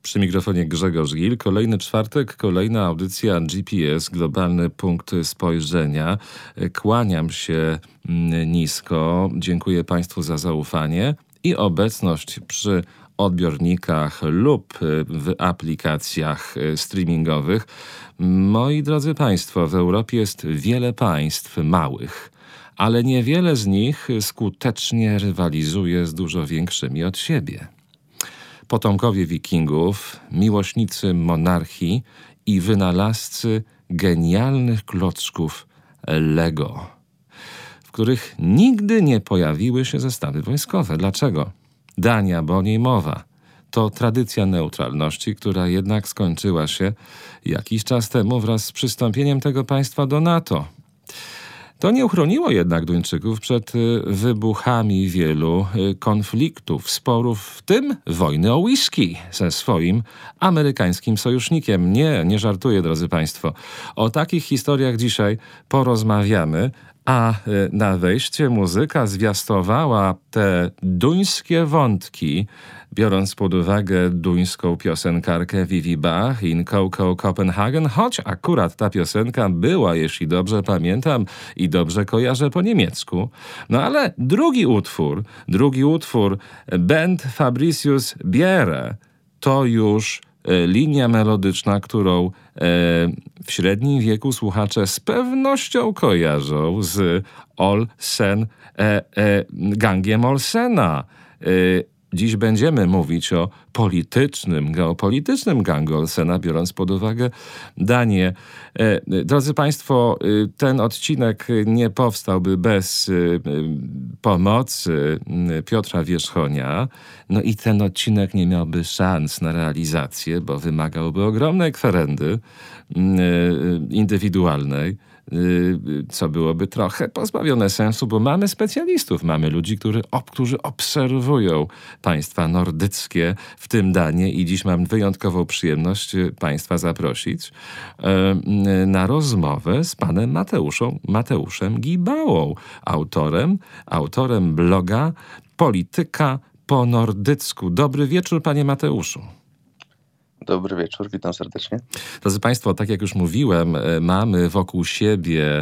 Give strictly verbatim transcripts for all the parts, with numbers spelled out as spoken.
Przy mikrofonie Grzegorz Gil. Kolejny czwartek, kolejna audycja G P S, Globalny Punkt Spojrzenia. Kłaniam się nisko. Dziękuję Państwu za zaufanie i obecność przy odbiornikach lub w aplikacjach streamingowych. Moi drodzy Państwo, w Europie jest wiele państw małych, ale niewiele z nich skutecznie rywalizuje z dużo większymi od siebie. Potomkowie wikingów, miłośnicy monarchii i wynalazcy genialnych klocków Lego, w których nigdy nie pojawiły się zestawy wojskowe. Dlaczego? Dania, bo o niej mowa. To tradycja neutralności, która jednak skończyła się jakiś czas temu wraz z przystąpieniem tego państwa do NATO. To nie uchroniło jednak Duńczyków przed wybuchami wielu konfliktów, sporów, w tym wojny o whisky ze swoim amerykańskim sojusznikiem. Nie, nie żartuję, drodzy Państwo. O takich historiach dzisiaj porozmawiamy, a na wejście muzyka zwiastowała te duńskie wątki, biorąc pod uwagę duńską piosenkarkę Vivi Bach in Coco Copenhagen, choć akurat ta piosenka była, jeśli dobrze pamiętam i dobrze kojarzę, po niemiecku. No ale drugi utwór, drugi utwór, Band Fabricius Bjerre, to już linia melodyczna, którą e, w średnim wieku słuchacze z pewnością kojarzą z Olsen, e, e, gangiem Olsena. E, Dziś będziemy mówić o politycznym, geopolitycznym gangu Olsena, biorąc pod uwagę Danię. E, drodzy Państwo, ten odcinek nie powstałby bez y, pomocy Piotra Wierzchonia. No i ten odcinek nie miałby szans na realizację, bo wymagałby ogromnej kwerendy y, indywidualnej, co byłoby trochę pozbawione sensu, bo mamy specjalistów, mamy ludzi, którzy, ob, którzy obserwują państwa nordyckie, w tym Danię, i dziś mam wyjątkową przyjemność Państwa zaprosić e, na rozmowę z panem Mateuszą, Mateuszem Gibałą, autorem, autorem bloga Polityka po nordycku. Dobry wieczór, panie Mateuszu. Dobry wieczór, witam serdecznie. Drodzy Państwo, tak jak już mówiłem, mamy wokół siebie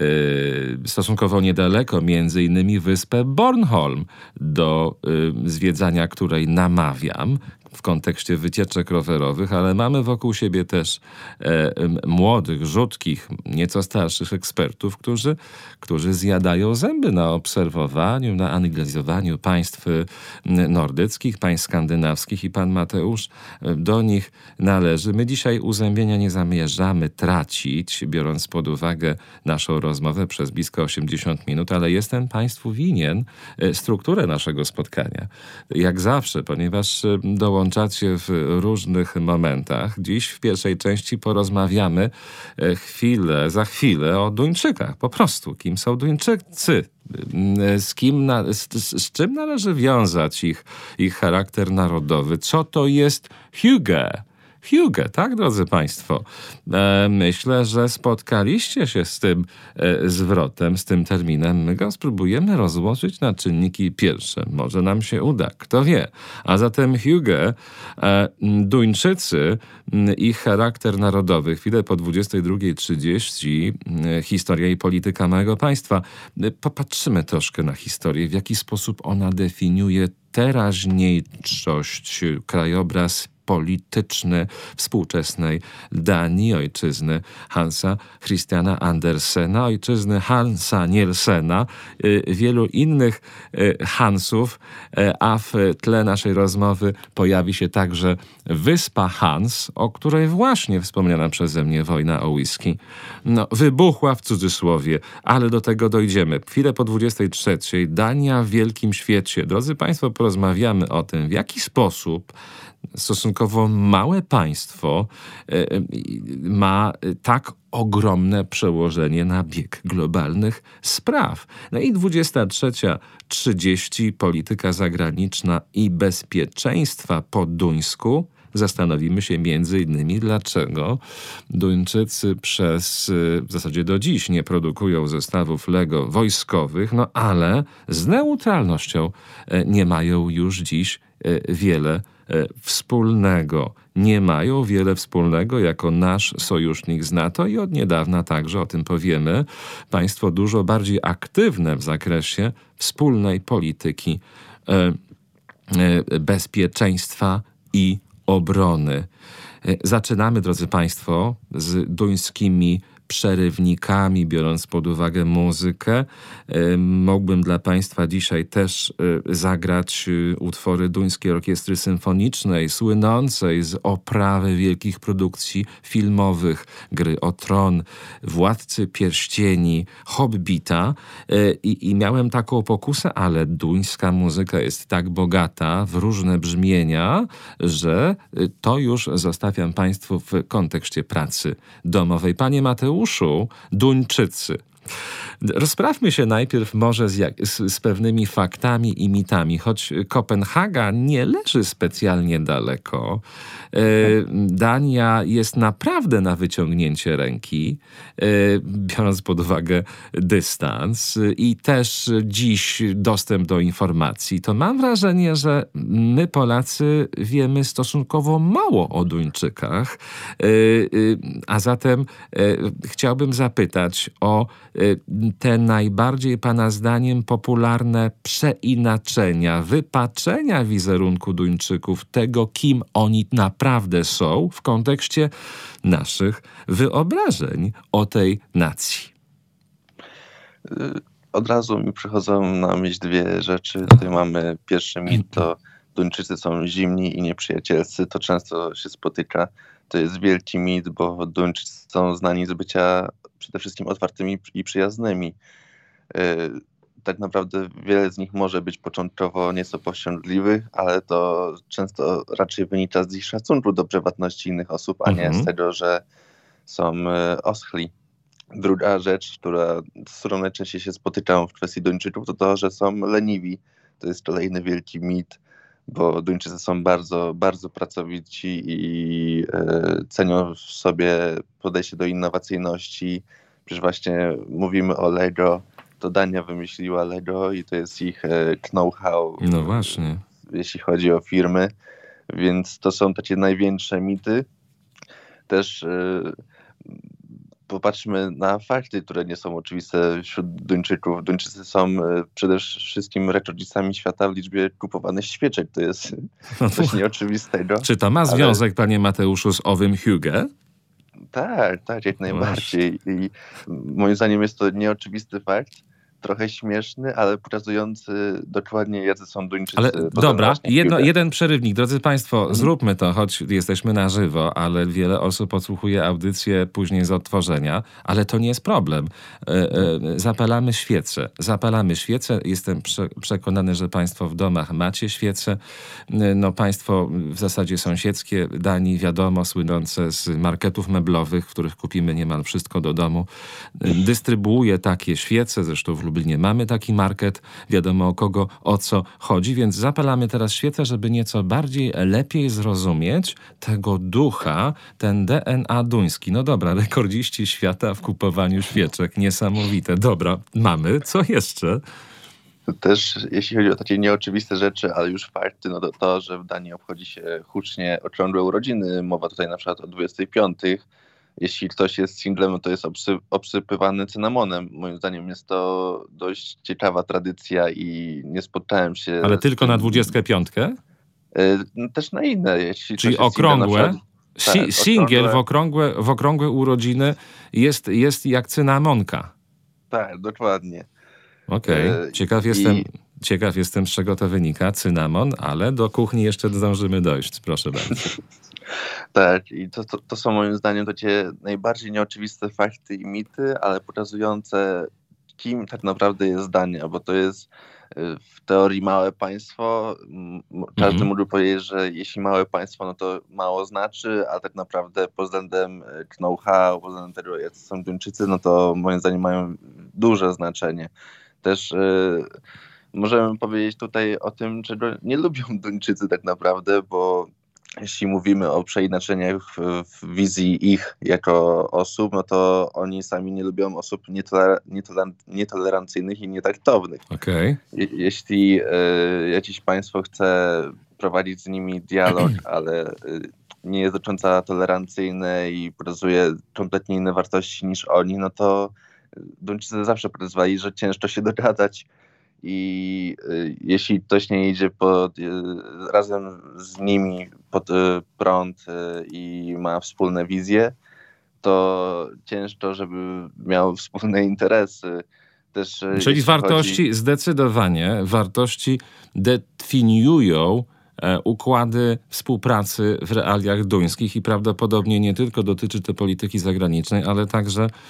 y, stosunkowo niedaleko między innymi wyspę Bornholm, do y, zwiedzania której namawiam w kontekście wycieczek rowerowych, ale mamy wokół siebie też e, młodych, rzutkich, nieco starszych ekspertów, którzy, którzy zjadają zęby na obserwowaniu, na analizowaniu państw nordyckich, państw skandynawskich, i pan Mateusz do nich należy. My dzisiaj uzębienia nie zamierzamy tracić, biorąc pod uwagę naszą rozmowę przez blisko osiemdziesiąt minut, ale jestem Państwu winien strukturę naszego spotkania. Jak zawsze, ponieważ dołączacie w różnych momentach. Dziś w pierwszej części porozmawiamy chwilę, za chwilę o Duńczykach. Po prostu, kim są Duńczycy? Z, kim na, z, z czym należy wiązać ich, ich charakter narodowy? Co to jest hygge? Hygge, tak, drodzy Państwo? E, myślę, że spotkaliście się z tym e, zwrotem, z tym terminem. My go spróbujemy rozłożyć na czynniki pierwsze. Może nam się uda, kto wie. A zatem hygge, e, Duńczycy, ich charakter narodowy. Chwilę po dwudziestej drugiej trzydzieści, e, historia i polityka małego państwa. E, popatrzymy troszkę na historię, w jaki sposób ona definiuje teraźniejszość, krajobraz polityczny współczesnej Danii, ojczyzny Hansa Christiana Andersena, ojczyzny Hansa Nielsena, wielu innych Hansów, a w tle naszej rozmowy pojawi się także wyspa Hans, o której właśnie wspomniana przeze mnie wojna o whisky no, wybuchła, w cudzysłowie, ale do tego dojdziemy. Chwilę po dwudziestej trzeciej, Dania w wielkim świecie. Drodzy Państwo, porozmawiamy o tym, w jaki sposób stosunkowo małe państwo ma tak ogromne przełożenie na bieg globalnych spraw. No i dwudziesta trzecia trzydzieści, polityka zagraniczna i bezpieczeństwa po duńsku. Zastanowimy się między innymi, dlaczego Duńczycy przez, w zasadzie do dziś, nie produkują zestawów Lego wojskowych, no ale z neutralnością nie mają już dziś wiele wspólnego nie mają, wiele wspólnego jako nasz sojusznik z NATO i od niedawna także, o tym powiemy, państwo dużo bardziej aktywne w zakresie wspólnej polityki bezpieczeństwa i obrony. Zaczynamy, drodzy Państwo, z duńskimi przerywnikami, biorąc pod uwagę muzykę. Mógłbym dla Państwa dzisiaj też zagrać utwory Duńskiej Orkiestry Symfonicznej, słynącej z oprawy wielkich produkcji filmowych, Gry o Tron, Władcy Pierścieni, Hobbita. I, i miałem taką pokusę, ale duńska muzyka jest tak bogata w różne brzmienia, że to już zostawiam Państwu w kontekście pracy domowej. Panie Mateuszu, Duńczycy. Rozprawmy się najpierw może z, jak, z, z pewnymi faktami i mitami, choć Kopenhaga nie leży specjalnie daleko. E, Dania jest naprawdę na wyciągnięcie ręki, e, biorąc pod uwagę dystans i też dziś dostęp do informacji. To mam wrażenie, że my Polacy wiemy stosunkowo mało o Duńczykach, e, e, a zatem e, chciałbym zapytać o e, te najbardziej Pana zdaniem popularne przeinaczenia, wypaczenia wizerunku Duńczyków, tego, kim oni naprawdę są w kontekście naszych wyobrażeń o tej nacji. Od razu mi przychodzą na myśl dwie rzeczy. Tutaj mamy pierwszy mit, to Duńczycy są zimni i nieprzyjacielscy. To często się spotyka. To jest wielki mit, bo Duńczycy są znani z bycia przede wszystkim otwartymi i przyjaznymi. Tak naprawdę wiele z nich może być początkowo nieco powściągliwych, ale to często raczej wynika z ich szacunku do prywatności innych osób, a nie z tego, że są oschli. Druga rzecz, która, z którą najczęściej się spotykam w kwestii Duńczyków, to to, że są leniwi. To jest kolejny wielki mit, bo Duńczycy są bardzo, bardzo pracowici i e, cenią w sobie podejście do innowacyjności. Przecież właśnie mówimy o Lego, to Dania wymyśliła Lego i to jest ich e, know-how, no właśnie, jeśli chodzi o firmy, więc to są takie największe mity. Też e, popatrzmy na fakty, które nie są oczywiste wśród Duńczyków. Duńczycy są e, przede wszystkim rekordzistami świata w liczbie kupowanych świeczek. To jest coś nieoczywistego. Czy to ma związek, ale... panie Mateuszu, z owym Hygge? Tak, tak, jak najbardziej. I moim zdaniem jest to nieoczywisty fakt, trochę śmieszny, ale pokazujący dokładnie, jacy są Duńczycy. Ale dobra, jedno, jeden przerywnik. Drodzy Państwo, hmm. zróbmy to, choć jesteśmy na żywo, ale wiele osób odsłuchuje audycję później z odtworzenia, ale to nie jest problem. E, e, zapalamy świece. Zapalamy świece. Jestem prze, przekonany, że Państwo w domach macie świece. No Państwo w zasadzie sąsiedzkie Danii, wiadomo, słynące z marketów meblowych, w których kupimy niemal wszystko do domu. Dystrybuuje takie świece, zresztą w Lublinie mamy taki market, wiadomo o kogo, o co chodzi, więc zapalamy teraz świecę, żeby nieco bardziej, lepiej zrozumieć tego ducha, ten D N A duński. No dobra, rekordziści świata w kupowaniu świeczek, niesamowite. Dobra, mamy. Co jeszcze? Też jeśli chodzi o takie nieoczywiste rzeczy, ale już fakty, no to to, że w Danii obchodzi się hucznie okrągłe urodziny. Mowa tutaj na przykład o dwudziestej piątej. Jeśli ktoś jest singlem, to jest obsy, obsypywany cynamonem. Moim zdaniem jest to dość ciekawa tradycja i nie spotkałem się... Ale tylko tym... na dwudziestkę piątkę? Yy, też na inne. Jeśli Czyli okrągłe? Przykład, tak, singiel w okrągłe, w okrągłe urodziny jest, jest jak cynamonka. Tak, dokładnie. Okej, okay. Ciekaw I... jestem... Ciekaw jestem, z czego to wynika, cynamon, ale do kuchni jeszcze zdążymy dojść, proszę bardzo. Tak, i to, to, to są moim zdaniem takie najbardziej nieoczywiste fakty i mity, ale pokazujące, kim tak naprawdę jest Dania, bo to jest w teorii małe państwo. Każdy mm-hmm. mógł powiedzieć, że jeśli małe państwo, no to mało znaczy, a tak naprawdę pod względem know-how, pod względem tego, jacy są Duńczycy, no to moim zdaniem mają duże znaczenie. Też yy, możemy powiedzieć tutaj o tym, czego nie lubią Duńczycy tak naprawdę, bo jeśli mówimy o przeinaczeniach w, w wizji ich jako osób, no to oni sami nie lubią osób nietoler- nietoler- nietolerancyjnych i nietaktownych. Okay. Je- jeśli y, jakieś państwo chce prowadzić z nimi dialog, ale nie jest do końca tolerancyjny i prezuje kompletnie inne wartości niż oni, no to Duńczycy zawsze prezwali, że ciężko się dogadać i y, jeśli ktoś nie idzie pod, y, razem z nimi pod y, prąd y, i ma wspólne wizje, to ciężko, żeby miał wspólne interesy. Też, Czyli wartości, chodzi... zdecydowanie, wartości definiują e, układy współpracy w realiach duńskich i prawdopodobnie nie tylko dotyczy to polityki zagranicznej, ale także e,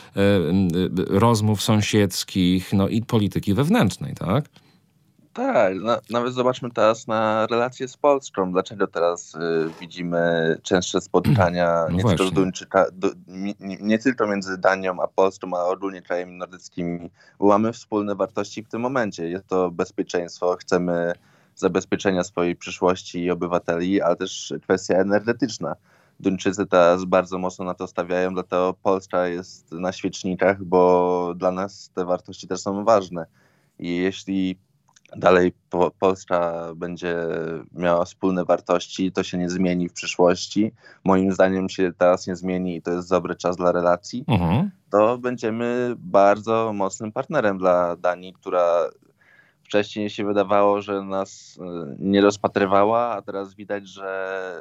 rozmów sąsiedzkich, no i polityki wewnętrznej, tak? Tak, na, nawet zobaczmy teraz na relacje z Polską. Dlaczego teraz y, widzimy częstsze spotkania no nie, tylko Duńczyka, du, nie, nie tylko między Danią a Polską, a ogólnie krajami nordyckimi, bo mamy wspólne wartości w tym momencie. Jest to bezpieczeństwo, chcemy zabezpieczenia swojej przyszłości i obywateli, ale też kwestia energetyczna. Duńczycy teraz bardzo mocno na to stawiają, dlatego Polska jest na świecznikach, bo dla nas te wartości też są ważne. I jeśli dalej po, Polska będzie miała wspólne wartości, to się nie zmieni w przyszłości. Moim zdaniem się teraz nie zmieni i to jest dobry czas dla relacji. Mhm. To będziemy bardzo mocnym partnerem dla Danii, która wcześniej się wydawało, że nas nie rozpatrywała, a teraz widać, że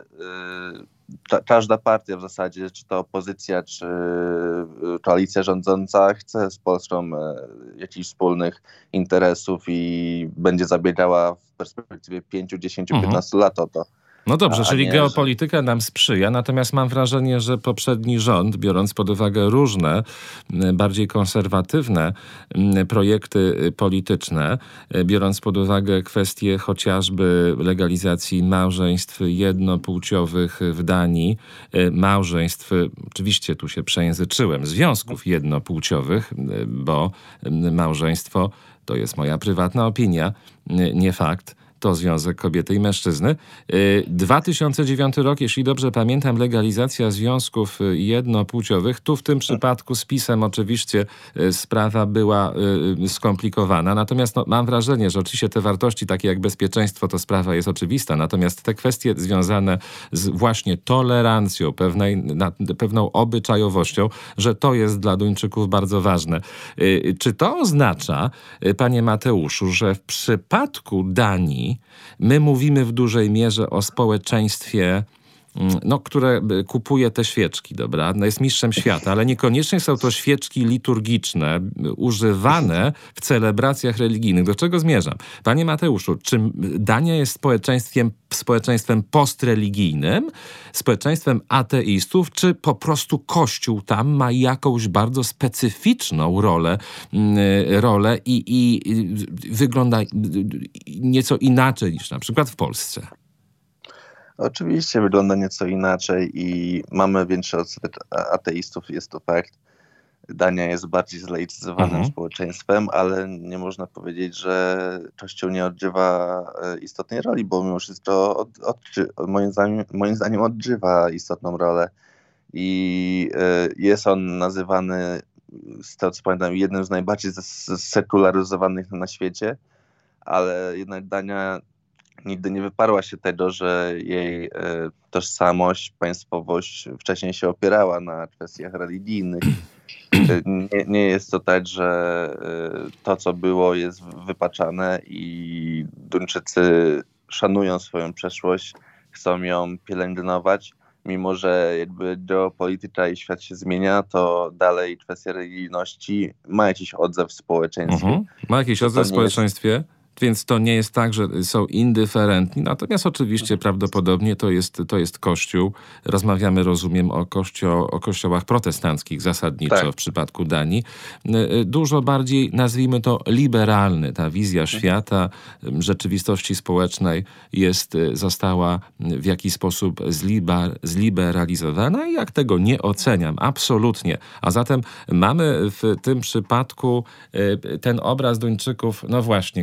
ta, każda partia w zasadzie, czy to opozycja, czy koalicja rządząca chce z Polską jakichś wspólnych interesów i będzie zabiegała w perspektywie pięć, dziesięć, piętnaście lat o to. No dobrze, A czyli nie, geopolityka że... nam sprzyja, natomiast mam wrażenie, że poprzedni rząd, biorąc pod uwagę różne, bardziej konserwatywne projekty polityczne, biorąc pod uwagę kwestie chociażby legalizacji małżeństw jednopłciowych w Danii, małżeństw, oczywiście tu się przejęzyczyłem, związków jednopłciowych, bo małżeństwo to jest moja prywatna opinia, nie fakt. To związek kobiety i mężczyzny. dwa tysiące dziewiąty rok, jeśli dobrze pamiętam, legalizacja związków jednopłciowych. Tu w tym przypadku z PiS-em oczywiście sprawa była skomplikowana. Natomiast no, mam wrażenie, że oczywiście te wartości takie jak bezpieczeństwo, to sprawa jest oczywista. Natomiast te kwestie związane z właśnie tolerancją, pewnej, na, pewną obyczajowością, że to jest dla Duńczyków bardzo ważne. Czy to oznacza, panie Mateuszu, że w przypadku Danii my mówimy w dużej mierze o społeczeństwie, no, które kupuje te świeczki, dobra? No, jest mistrzem świata, ale niekoniecznie są to świeczki liturgiczne, używane w celebracjach religijnych. Do czego zmierzam? Panie Mateuszu, czy Dania jest społeczeństwem, społeczeństwem postreligijnym, społeczeństwem ateistów, czy po prostu Kościół tam ma jakąś bardzo specyficzną rolę, rolę i, i wygląda nieco inaczej niż na przykład w Polsce? Oczywiście wygląda nieco inaczej i mamy większy odsetek ateistów, jest to fakt. Dania jest bardziej zlaicyzowanym mhm. społeczeństwem, ale nie można powiedzieć, że Kościół nie odgrywa istotnej roli, bo mimo wszystko od, od, moim, zdaniem, moim zdaniem odgrywa istotną rolę i jest on nazywany, z tego co pamiętam, jednym z najbardziej sekularyzowanych na świecie, ale jednak Dania nigdy nie wyparła się tego, że jej e, tożsamość, państwowość wcześniej się opierała na kwestiach religijnych. Nie, nie jest to tak, że e, to, co było, jest wypaczane i Duńczycy szanują swoją przeszłość, chcą ją pielęgnować. Mimo że jakby geopolityka i świat się zmienia, to dalej kwestia religijności ma jakiś odzew w społeczeństwie. Mhm. Ma jakiś odzew w społeczeństwie? Jest... Więc to nie jest tak, że są indyferentni. Natomiast oczywiście prawdopodobnie to jest, to jest Kościół. Rozmawiamy, rozumiem, o, kościo, o kościołach protestanckich zasadniczo tak. w przypadku Danii. Dużo bardziej, nazwijmy to, liberalny. Ta wizja świata, rzeczywistości społecznej jest, została w jakiś sposób zliber, zliberalizowana i jak tego nie oceniam. Absolutnie. A zatem mamy w tym przypadku ten obraz Duńczyków, no właśnie, krną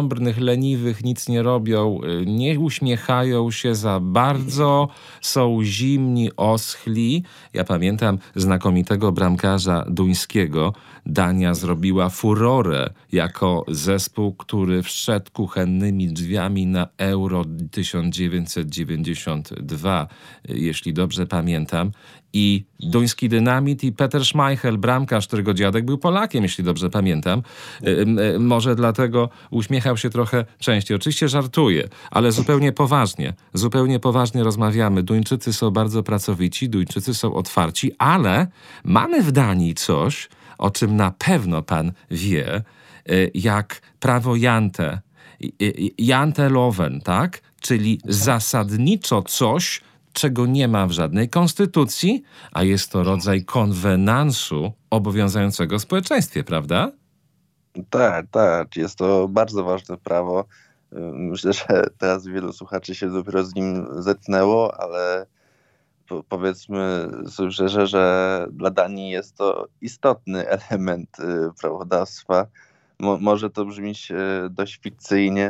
nieskromnych, leniwych, nic nie robią, nie uśmiechają się za bardzo, są zimni, oschli. Ja pamiętam znakomitego bramkarza duńskiego. Dania zrobiła furorę jako zespół, który wszedł kuchennymi drzwiami na Euro tysiąc dziewięćset dziewięćdziesiąt dwa, jeśli dobrze pamiętam. I duński dynamit i Peter Schmeichel, bramkarz, którego dziadek był Polakiem, jeśli dobrze pamiętam. Może dlatego uśmiechał się trochę częściej. Oczywiście żartuję, ale zupełnie poważnie. Zupełnie poważnie rozmawiamy. Duńczycy są bardzo pracowici, Duńczycy są otwarci, ale mamy w Danii coś, o czym na pewno pan wie, jak prawo Jante. Janteloven, tak? Czyli zasadniczo coś, czego nie ma w żadnej konstytucji, a jest to rodzaj konwenansu obowiązującego w społeczeństwie, prawda? Tak, tak. Jest to bardzo ważne prawo. Myślę, że teraz wielu słuchaczy się dopiero z nim zetknęło, ale po, powiedzmy sobie szczerze, że dla Danii jest to istotny element prawodawstwa. Mo, może to brzmieć dość fikcyjnie,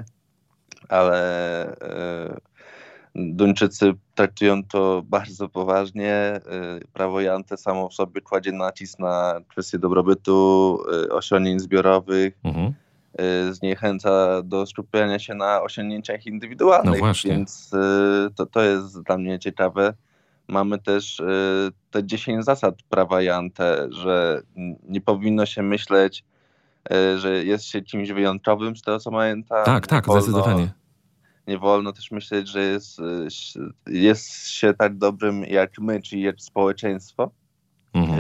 ale Duńczycy traktują to bardzo poważnie. Prawo Jante samo w sobie kładzie nacisk na kwestie dobrobytu, osiągnięć zbiorowych, mhm. zniechęca do skupiania się na osiągnięciach indywidualnych, no więc to, to jest dla mnie ciekawe. Mamy też te dziesięć zasad prawa Jante, że nie powinno się myśleć, że jest się kimś wyjątkowym z tego, co pamiętam. Tak, tak, wolno, zdecydowanie. Nie wolno też myśleć, że jest, jest się tak dobrym jak my, czyli jak społeczeństwo. Mhm.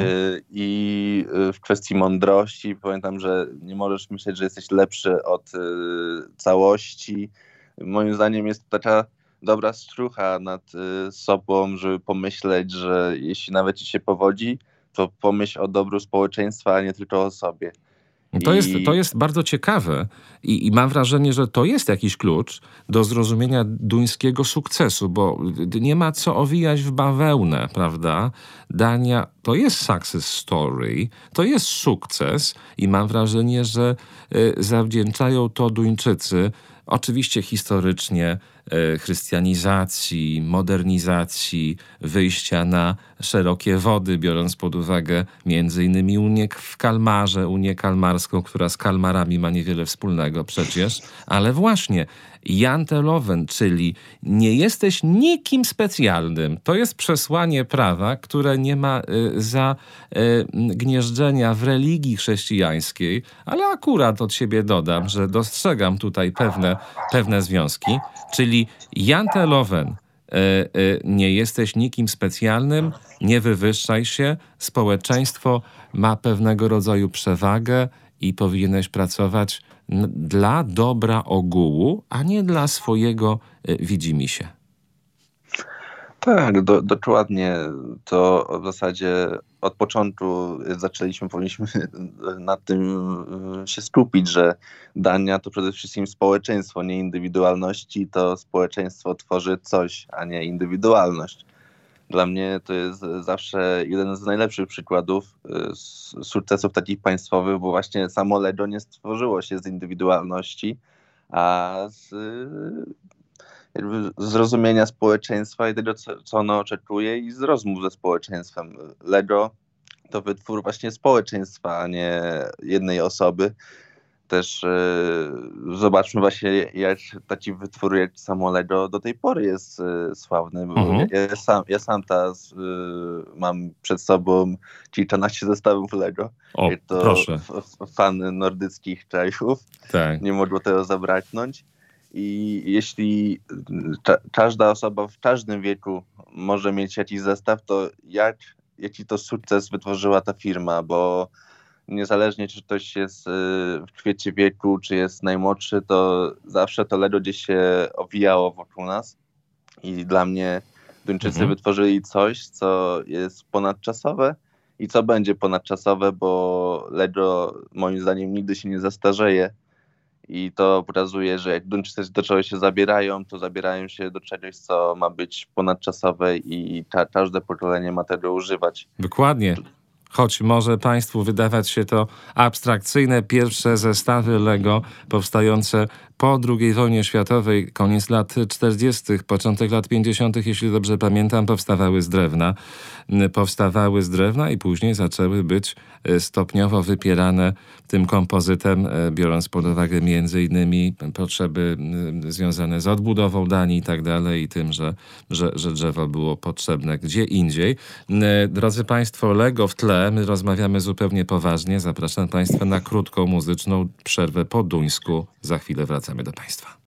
I w kwestii mądrości pamiętam, że nie możesz myśleć, że jesteś lepszy od całości. Moim zdaniem jest to taka dobra strucha nad sobą, żeby pomyśleć, że jeśli nawet ci się powodzi, to pomyśl o dobru społeczeństwa, a nie tylko o sobie. To jest, to jest bardzo ciekawe I, i mam wrażenie, że to jest jakiś klucz do zrozumienia duńskiego sukcesu, bo nie ma co owijać w bawełnę, prawda? Dania to jest success story, to jest sukces i mam wrażenie, że y, zawdzięczają to Duńczycy, oczywiście historycznie, e, chrystianizacji, modernizacji, wyjścia na szerokie wody, biorąc pod uwagę między innymi Unię w Kalmarze, Unię Kalmarską, która z Kalmarami ma niewiele wspólnego przecież, ale właśnie Janteloven, czyli nie jesteś nikim specjalnym. To jest przesłanie prawa, które nie ma y, za y, gnieżdżenia w religii chrześcijańskiej, ale akurat od siebie dodam, że dostrzegam tutaj pewne, pewne związki, czyli Janteloven, y, y, nie jesteś nikim specjalnym, nie wywyższaj się, społeczeństwo ma pewnego rodzaju przewagę i powinieneś pracować dla dobra ogółu, a nie dla swojego widzimisię. Tak, do, dokładnie. To w zasadzie od początku zaczęliśmy, powinniśmy nad tym się skupić, że Dania to przede wszystkim społeczeństwo, nie indywidualności. To społeczeństwo tworzy coś, a nie indywidualność. Dla mnie to jest zawsze jeden z najlepszych przykładów sukcesów takich państwowych, bo właśnie samo Lego nie stworzyło się z indywidualności, a z jakby zrozumienia społeczeństwa i tego, co, co ono oczekuje i z rozmów ze społeczeństwem. Lego to wytwór właśnie społeczeństwa, a nie jednej osoby. Też yy, zobaczmy właśnie, jak taki wytwór jak samo Lego do tej pory jest yy, sławny. Mhm. Ja, ja, sam, ja sam teraz yy, mam przed sobą kilkanaście zestawów Lego. O, to proszę. F, fan nordyckich krajów. Tak. Nie mogło tego zabraknąć. I jeśli ka- każda osoba w każdym wieku może mieć jakiś zestaw, to jak, jaki to sukces wytworzyła ta firma, bo niezależnie czy ktoś jest w kwiecie wieku, czy jest najmłodszy, to zawsze to Lego gdzieś się owijało wokół nas. I dla mnie Duńczycy mhm. wytworzyli coś, co jest ponadczasowe i co będzie ponadczasowe, bo Lego moim zdaniem nigdy się nie zastarzeje. I to pokazuje, że jak Duńczycy do czegoś się zabierają, to zabierają się do czegoś, co ma być ponadczasowe i ka- każde pokolenie ma tego używać. Dokładnie. Choć może Państwu wydawać się to abstrakcyjne, pierwsze zestawy Lego powstające Po drugiej wojnie światowej, koniec lat czterdziestych, początek lat pięćdziesiątych, jeśli dobrze pamiętam, powstawały z drewna. Powstawały z drewna i później zaczęły być stopniowo wypierane tym kompozytem, biorąc pod uwagę między innymi potrzeby związane z odbudową Danii i tak dalej i tym, że, że, że drzewo było potrzebne gdzie indziej. Drodzy Państwo, Lego w tle, my rozmawiamy zupełnie poważnie. Zapraszam Państwa na krótką muzyczną przerwę po duńsku. Za chwilę wracamy do Państwa.